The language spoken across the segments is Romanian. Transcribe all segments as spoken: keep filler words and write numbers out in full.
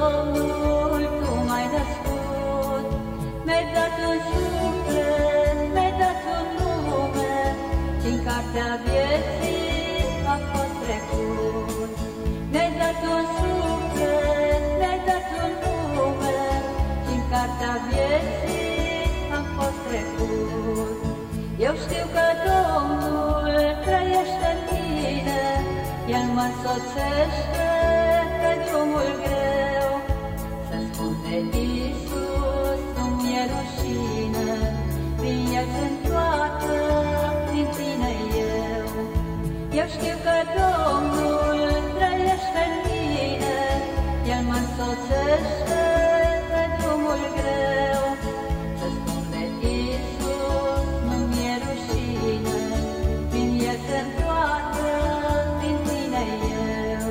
Domnul Tu m-ai născut, mi-ai dat un suflet, mi-ai dat un nume, din cartea vieții a fost trecut. Mi-ai dat un suflet, mi-ai dat un nume, din cartea vieții a fost trecut. Eu știu că Domnul trăiește în mine, El mă însoțește pe drumul greu. Să spun de Iisus nu-mi e rușine, prin El sunt toată, din Tine eu. Eu știu că Domnul trăiește în mine, El mă însoțește pe drumul greu. Să spun de Iisus nu-mi e rușine, prin El sunt toată, din Tine eu.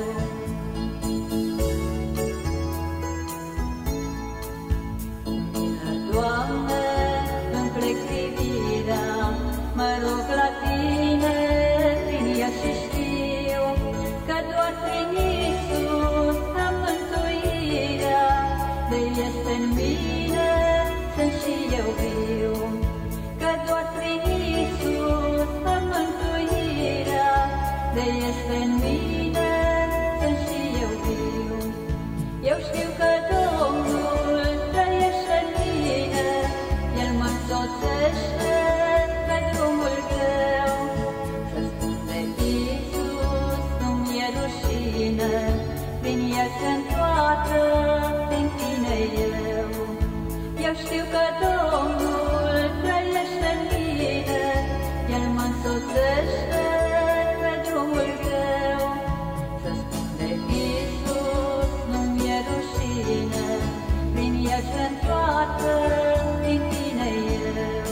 Milă, Doamne, îmi plec privirea, mă rog la Tine prin ea și știu că doar prin Iisus am mântuirea, de este în mine, sunt și eu viu. Că doar prin Iisus am mântuirea, de este în mine, sunt și eu viu. Eu știu că Domnul trăiește în mine, El mă însoțește pe drumul greu. Să spun de Iisus nu-mi e rușine, prin El sunt toată, din Tine eu. Eu știu că Domnul trăiește în mine, El mă însoțește pe drumul greu. Să spun de Iisus nu-mi e rușine, prin El sunt toată, din Tine eu.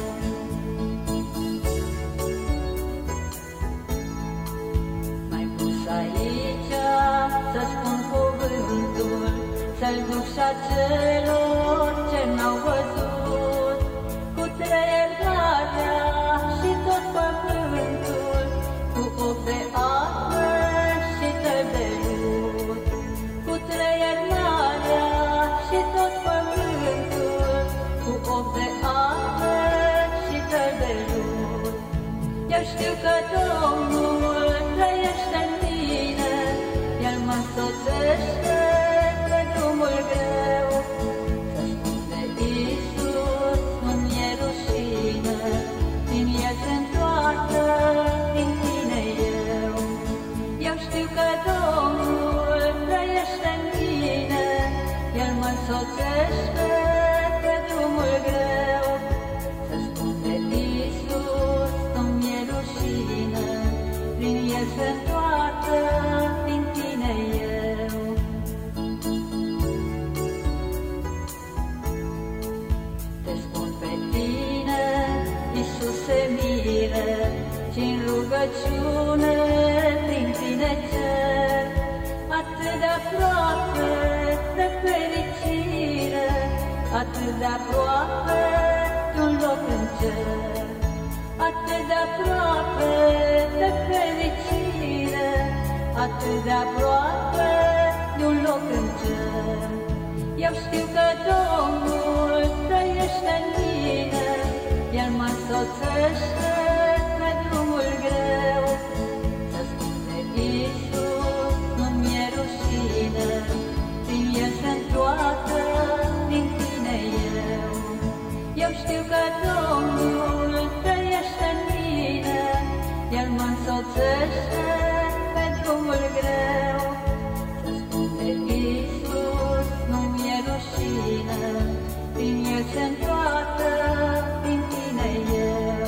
M-ai pus aici să spun cuvântul, să-l duc și acelor ce n-au văzut, cu trăierarea și tot pământul, cu ochi de apă și tălbelut. Cu trăierarea și tot pământul, cu ochi de apă și tălbelut. Eu știu că Domnul trăiește în mine, El mă însoțește pe drumul greu. Să spun de Iisus nu-mi e rușine, din El sunt toată, din Tine eu. Eu știu că Domnul trăiește în mine, El mă însoțește pe drumul greu. Să spun de Iisus nu-mi e rușine, prin El sunt toată, din Tine eu. Te spun pe Tine, Iisuse mire, și-n rugăciune prin Tine cer, atât de aproape de fericire, atât de aproape de-un loc în cer. Atât de aproape de fericire, atât de aproape de-un loc în cer. Eu știu că Domnul trăiește în mine, El mă însoțește pe drumul greu. Să spun de Iisus nu-mi e rușine, prin El sunt toată, din Tine eu. Eu știu că Domnul trăiește în mine, El mă însoțește pe drumul greu. Să spun de Iisus nu-mi e rușine, prin El sunt toată, din Tine eu.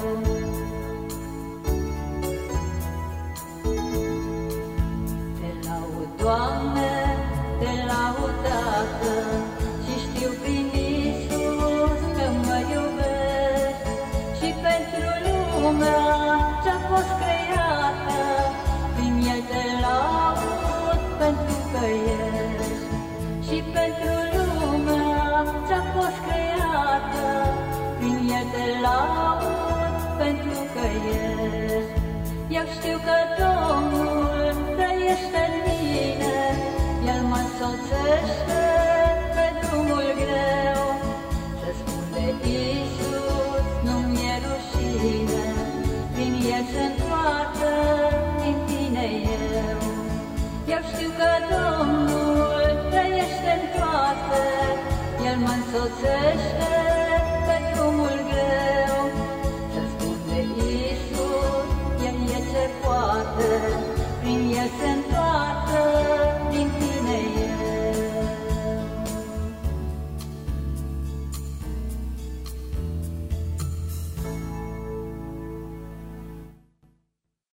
Te laud, Doamne, Te laud, Tată, și știu prin Iisus că mă iubești. Și pentru lumea ce-a fost creată, prin El Te laud, pentru că ești. Și pentru lumea ce-a fost creată, prin El Te laud, pentru că ești. Eu știu că Domnul trăiește în mine, El mă însoțește Eu știu că Domnul trăiește în toate, El mă însoțește